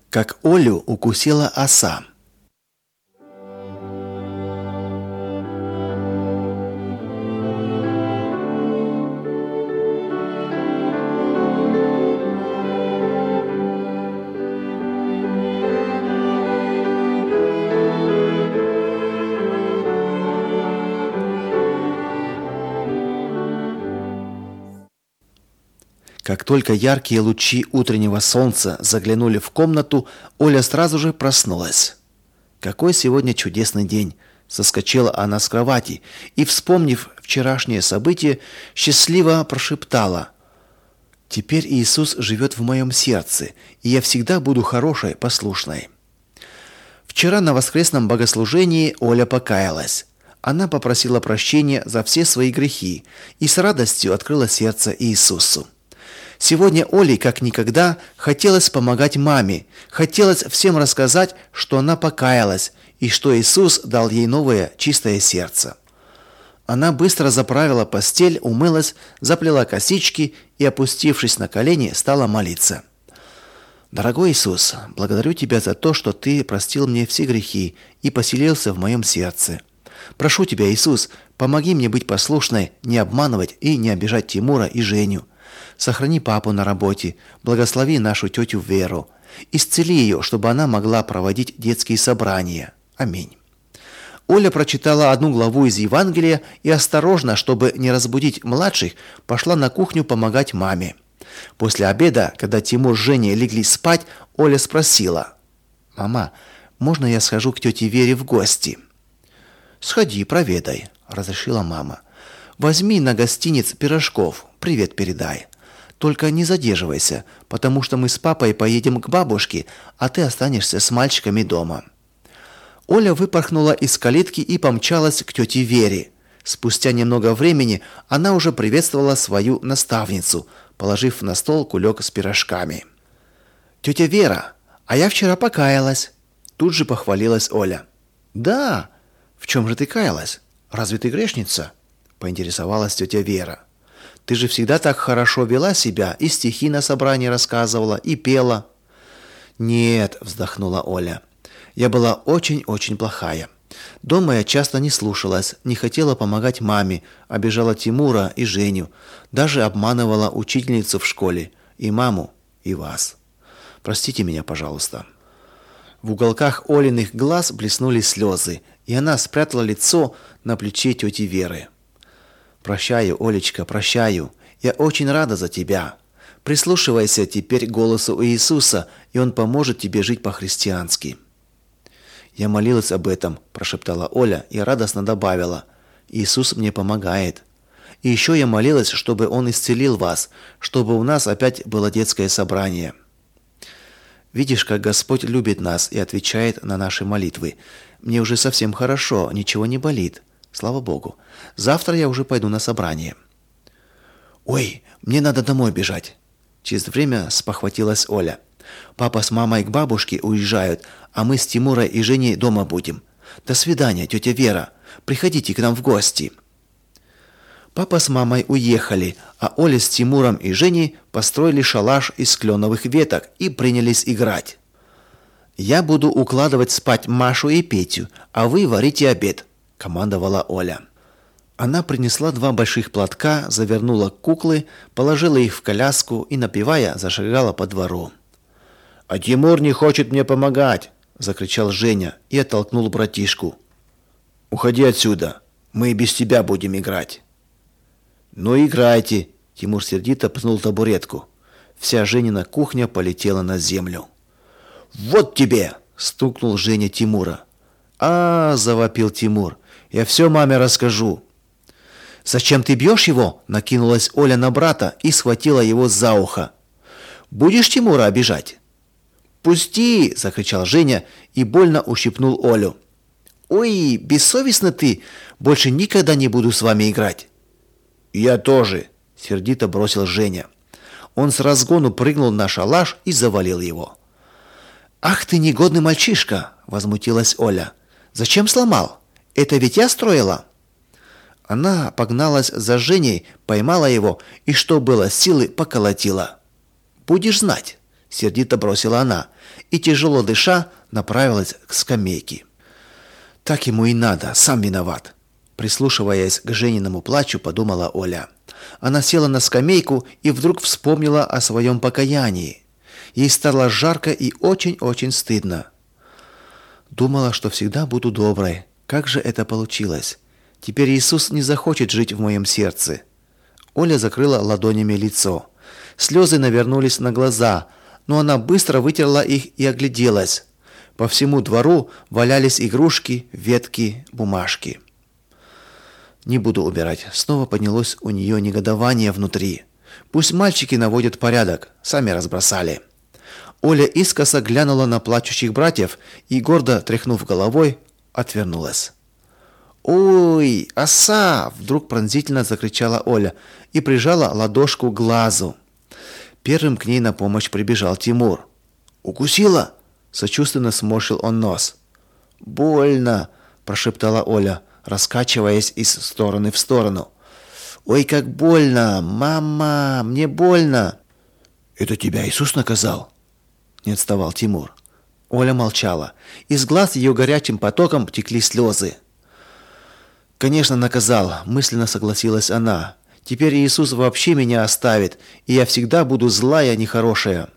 Как Олю укусила оса. Как только яркие лучи утреннего солнца заглянули в комнату, Оля сразу же проснулась. «Какой сегодня чудесный день!» Соскочила она с кровати и, вспомнив вчерашнее событие, счастливо прошептала: «Теперь Иисус живет в моем сердце, и я всегда буду хорошей, послушной». Вчера на воскресном богослужении Оля покаялась. Она попросила прощения за все свои грехи и с радостью открыла сердце Иисусу. Сегодня Оле как никогда хотелось помогать маме, хотелось всем рассказать, что она покаялась и что Иисус дал ей новое чистое сердце. Она быстро заправила постель, умылась, заплела косички и, опустившись на колени, стала молиться. «Дорогой Иисус, благодарю Тебя за то, что Ты простил мне все грехи и поселился в моем сердце. Прошу Тебя, Иисус, помоги мне быть послушной, не обманывать и не обижать Тимура и Женю. Сохрани папу на работе, благослови нашу тетю Веру. Исцели ее, чтобы она могла проводить детские собрания. Аминь». Оля прочитала одну главу из Евангелия и осторожно, чтобы не разбудить младших, пошла на кухню помогать маме. После обеда, когда Тимур с Женей легли спать, Оля спросила: «Мама, можно я схожу к тете Вере в гости?» «Сходи, проведай», — разрешила мама. «Возьми на гостиниц пирожков, привет передай. Только не задерживайся, потому что мы с папой поедем к бабушке, а ты останешься с мальчиками дома». Оля выпорхнула из калитки и помчалась к тете Вере. Спустя немного времени она уже приветствовала свою наставницу, положив на стол кулек с пирожками. «Тетя Вера, а я вчера покаялась», — тут же похвалилась Оля. «Да? В чем же ты каялась? Разве ты грешница?» — поинтересовалась тетя Вера. «Ты же всегда так хорошо вела себя, и стихи на собрании рассказывала, и пела». «Нет», — вздохнула Оля, — «я была очень-очень плохая. Дома я часто не слушалась, не хотела помогать маме, обижала Тимура и Женю, даже обманывала учительницу в школе, и маму, и вас. Простите меня, пожалуйста». В уголках Олиных глаз блеснули слезы, и она спрятала лицо на плече тети Веры. «Прощаю, Олечка, прощаю. Я очень рада за тебя. Прислушивайся теперь к голосу Иисуса, и Он поможет тебе жить по-христиански». «Я молилась об этом», – прошептала Оля и радостно добавила: «Иисус мне помогает. И еще я молилась, чтобы Он исцелил вас, чтобы у нас опять было детское собрание». «Видишь, как Господь любит нас и отвечает на наши молитвы. Мне уже совсем хорошо, ничего не болит. Слава Богу. Завтра я уже пойду на собрание». «Ой, мне надо домой бежать». Через время спохватилась Оля. «Папа с мамой к бабушке уезжают, а мы с Тимурой и Женей дома будем. До свидания, тетя Вера. Приходите к нам в гости». Папа с мамой уехали, а Оля с Тимуром и Женей построили шалаш из кленовых веток и принялись играть. «Я буду укладывать спать Машу и Петю, а вы варите обед», – командовала Оля. Она принесла 2 больших платка, завернула куклы, положила их в коляску и, напевая, зашагала по двору. «А Тимур не хочет мне помогать!» – закричал Женя и оттолкнул братишку. «Уходи отсюда, мы и без тебя будем играть». «Ну играйте!» – Тимур сердито пнул табуретку. Вся Женина кухня полетела на землю. «Вот тебе!» – стукнул Женя Тимура. «А, – завопил Тимур, – я все маме расскажу». «Зачем ты бьешь его?» – накинулась Оля на брата и схватила его за ухо. «Будешь Тимура обижать?» «Пусти!» – закричал Женя и больно ущипнул Олю. «Ой, бессовестно ты! Больше никогда не буду с вами играть!» «Я тоже!» – сердито бросил Женя. Он с разгону прыгнул на шалаш и завалил его. «Ах ты негодный мальчишка!» – возмутилась Оля. «Зачем сломал? Это ведь я строила?» Она погналась за Женей, поймала его и, что было силы, поколотила. «Будешь знать!» сердито бросила она и, тяжело дыша, направилась к скамейке. Так ему и надо, сам виноват. Прислушиваясь к Жениному плачу, подумала Оля. Она села на скамейку и вдруг вспомнила о своем покаянии. Ей стало жарко и очень-очень стыдно. Думала, что всегда буду доброй. Как же это получилось? Теперь Иисус не захочет жить в моем сердце. Оля закрыла ладонями лицо. Слезы навернулись на глаза, но она быстро вытерла их и огляделась. По всему двору валялись игрушки, ветки, бумажки. Не буду убирать. Снова поднялось у нее негодование внутри. Пусть мальчики наводят порядок, сами разбросали. Оля искоса глянула на плачущих братьев и, гордо тряхнув головой, отвернулась. «Ой, оса!» – вдруг пронзительно закричала Оля и прижала ладошку к глазу. Первым к ней на помощь прибежал Тимур. «Укусила?» – сочувственно сморщил он нос. «Больно!» – прошептала Оля, раскачиваясь из стороны в сторону. «Ой, как больно! Мама, мне больно!» «Это тебя Иисус наказал?» – не отставал Тимур. Оля молчала. Из глаз ее горячим потоком текли слезы. «Конечно, наказал», – мысленно согласилась она. «Теперь Иисус вообще меня оставит, и я всегда буду злая, нехорошая».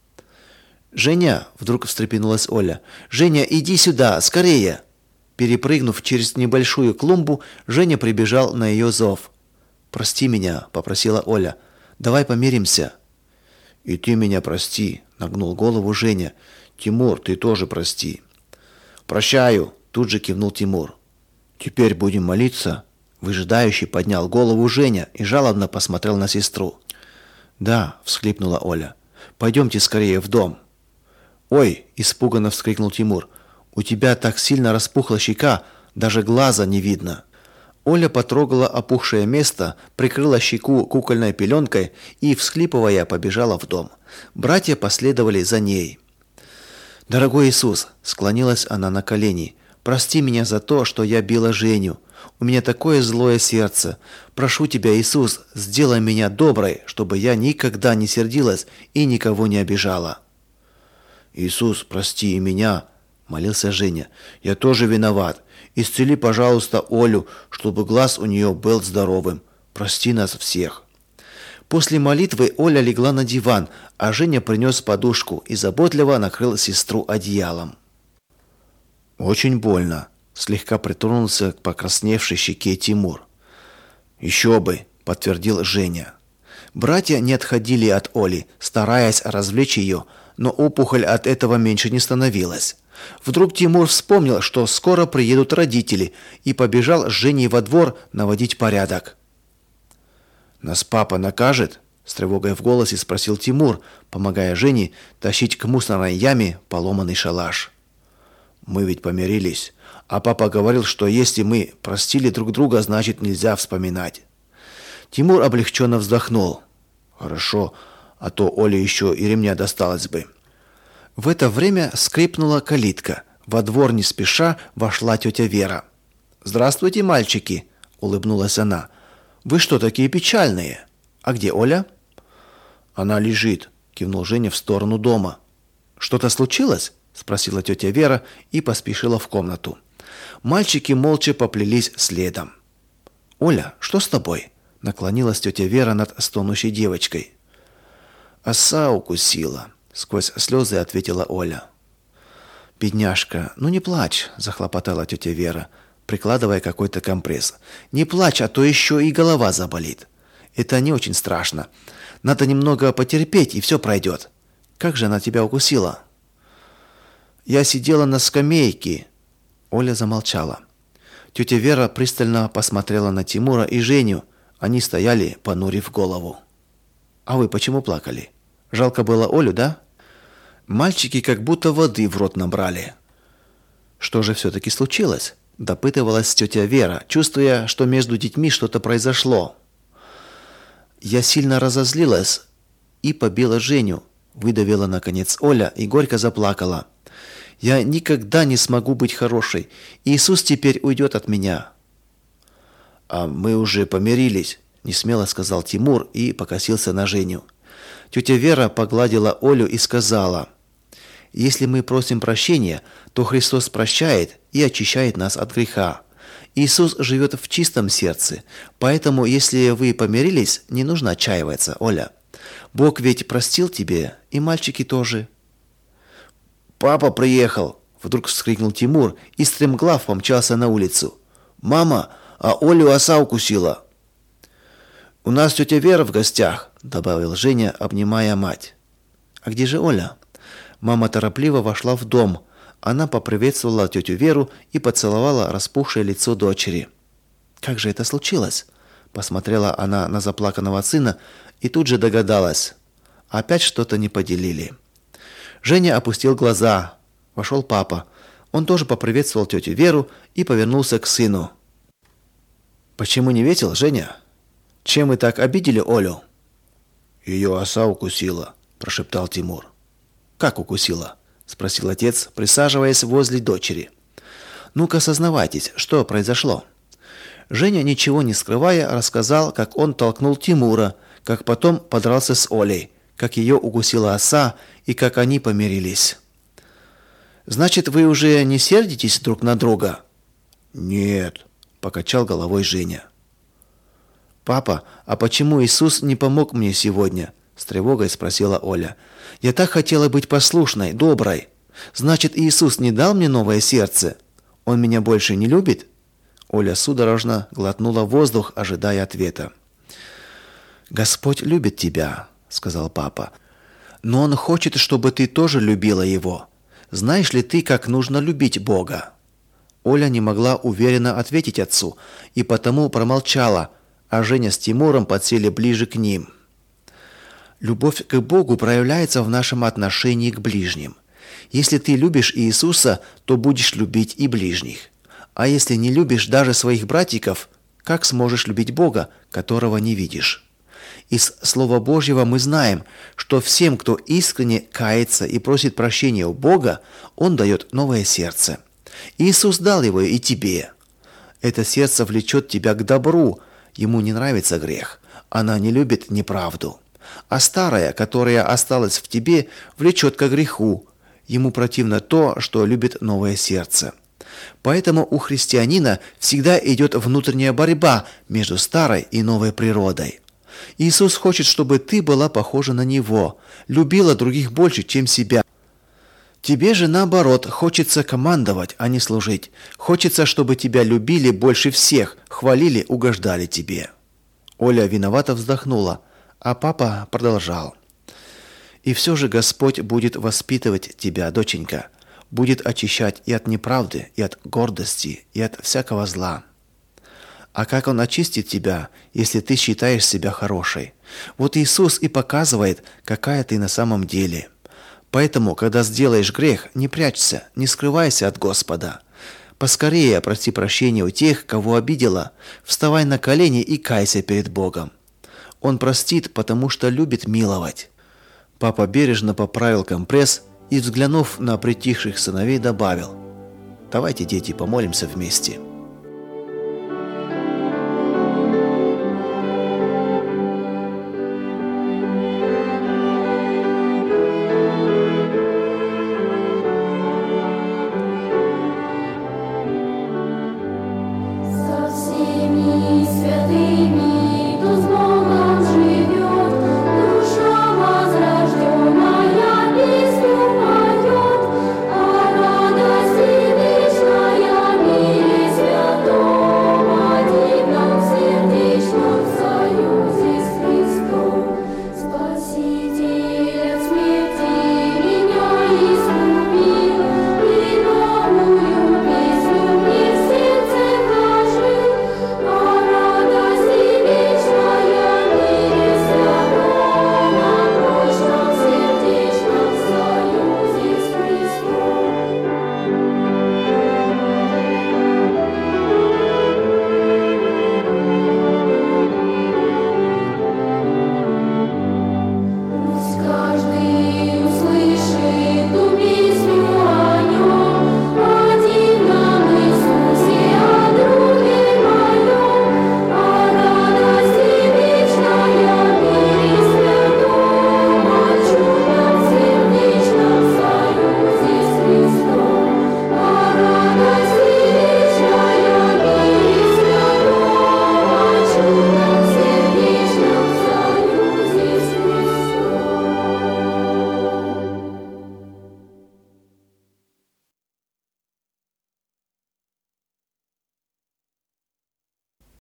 «Женя», – вдруг встрепенулась Оля, – «Женя, иди сюда, скорее!» Перепрыгнув через небольшую клумбу, Женя прибежал на ее зов. «Прости меня», – попросила Оля. «Давай помиримся». «И ты меня прости», – нагнул голову Женя. «Тимур, ты тоже прости». «Прощаю», – тут же кивнул Тимур. «Теперь будем молиться?» Выжидающий поднял голову Женя и жалобно посмотрел на сестру. «Да», – всхлипнула Оля. «Пойдемте скорее в дом». «Ой!» – испуганно вскрикнул Тимур. «У тебя так сильно распухла щека, даже глаза не видно». Оля потрогала опухшее место, прикрыла щеку кукольной пеленкой и, всхлипывая, побежала в дом. Братья последовали за ней. «Дорогой Иисус!» – склонилась она на колени. «Прости меня за то, что я била Женю. У меня такое злое сердце. Прошу тебя, Иисус, сделай меня доброй, чтобы я никогда не сердилась и никого не обижала». «Иисус, прости и меня!» – молился Женя. «Я тоже виноват. Исцели, пожалуйста, Олю, чтобы глаз у нее был здоровым. Прости нас всех». После молитвы Оля легла на диван, а Женя принес подушку и заботливо накрыл сестру одеялом. «Очень больно», – слегка притронулся к покрасневшей щеке Тимур. «Еще бы», – подтвердил Женя. Братья не отходили от Оли, стараясь развлечь ее, но опухоль от этого меньше не становилась. Вдруг Тимур вспомнил, что скоро приедут родители, и побежал с Женей во двор наводить порядок. «Нас папа накажет?» – с тревогой в голосе спросил Тимур, помогая Жене тащить к мусорной яме поломанный шалаш. «Мы ведь помирились, а папа говорил, что если мы простили друг друга, значит нельзя вспоминать». Тимур облегченно вздохнул. «Хорошо, а то Оле еще и ремня досталось бы». В это время скрипнула калитка. Во двор не спеша вошла тетя Вера. «Здравствуйте, мальчики!» – улыбнулась она. «Вы что такие печальные? А где Оля?» «Она лежит», – кивнул Женя в сторону дома. «Что-то случилось?» – спросила тетя Вера и поспешила в комнату. Мальчики молча поплелись следом. «Оля, что с тобой?» – наклонилась тетя Вера над стонущей девочкой. «Оса укусила», – сквозь слезы ответила Оля. «Бедняжка, ну не плачь», – захлопотала тетя Вера, прикладывая какой-то компресс. «Не плачь, а то еще и голова заболит. Это не очень страшно. Надо немного потерпеть, и все пройдет. Как же она тебя укусила?» «Я сидела на скамейке». Оля замолчала. Тетя Вера пристально посмотрела на Тимура и Женю. Они стояли, понурив голову. «А вы почему плакали? Жалко было Олю, да?» Мальчики как будто воды в рот набрали. «Что же все-таки случилось?» – допытывалась тетя Вера, чувствуя, что между детьми что-то произошло. «Я сильно разозлилась и побила Женю», – выдавила наконец Оля и горько заплакала. «Я никогда не смогу быть хорошей. Иисус теперь уйдет от меня». «А мы уже помирились», – несмело сказал Тимур и покосился на Женю. Тетя Вера погладила Олю и сказала: «Если мы просим прощения, то Христос прощает и очищает нас от греха. Иисус живет в чистом сердце, поэтому, если вы помирились, не нужно отчаиваться, Оля. Бог ведь простил тебе, и мальчики тоже». «Папа приехал!» – вдруг вскрикнул Тимур и стремглав помчался на улицу. «Мама, а Олю оса укусила!» «У нас тетя Вера в гостях», – добавил Женя, обнимая мать. «А где же Оля?» Мама торопливо вошла в дом. Она поприветствовала тетю Веру и поцеловала распухшее лицо дочери. «Как же это случилось?» Посмотрела она на заплаканного сына и тут же догадалась. Опять что-то не поделили. Женя опустил глаза. Вошел папа. Он тоже поприветствовал тетю Веру и повернулся к сыну. «Почему не ветил, Женя? Чем вы так обидели Олю?» «Ее оса укусила», – прошептал Тимур. «Как укусила?» – спросил отец, присаживаясь возле дочери. «Ну-ка, сознавайтесь, что произошло?» Женя, ничего не скрывая, рассказал, как он толкнул Тимура, как потом подрался с Олей, как ее укусила оса и как они помирились. «Значит, вы уже не сердитесь друг на друга?» «Нет», – покачал головой Женя. «Папа, а почему Иисус не помог мне сегодня?» – с тревогой спросила Оля. «Я так хотела быть послушной, доброй. Значит, Иисус не дал мне новое сердце? Он меня больше не любит?» Оля судорожно глотнула воздух, ожидая ответа. «Господь любит тебя», – сказал папа. «Но Он хочет, чтобы ты тоже любила Его. Знаешь ли ты, как нужно любить Бога?» Оля не могла уверенно ответить отцу и потому промолчала, а Женя с Тимуром подсели ближе к ним. «Любовь к Богу проявляется в нашем отношении к ближним. Если ты любишь Иисуса, то будешь любить и ближних. А если не любишь даже своих братиков, как сможешь любить Бога, которого не видишь? Из Слова Божьего мы знаем, что всем, кто искренне кается и просит прощения у Бога, Он дает новое сердце. Иисус дал его и тебе. Это сердце влечет тебя к добру, ему не нравится грех, она не любит неправду. А старое, которое осталось в тебе, влечет ко греху, ему противно то, что любит новое сердце. Поэтому у христианина всегда идет внутренняя борьба между старой и новой природой. Иисус хочет, чтобы ты была похожа на Него, любила других больше, чем себя. Тебе же, наоборот, хочется командовать, а не служить. Хочется, чтобы тебя любили больше всех, хвалили, угождали тебе. Оля виновато вздохнула, а папа продолжал. И все же Господь будет воспитывать тебя, доченька, будет очищать и от неправды, и от гордости, и от всякого зла. А как Он очистит тебя, если ты считаешь себя хорошей? Вот Иисус и показывает, какая ты на самом деле. Поэтому, когда сделаешь грех, не прячься, не скрывайся от Господа. Поскорее проси прощения у тех, кого обидела. Вставай на колени и кайся перед Богом. Он простит, потому что любит миловать. Папа бережно поправил компресс и, взглянув на притихших сыновей, добавил: «Давайте, дети, помолимся вместе».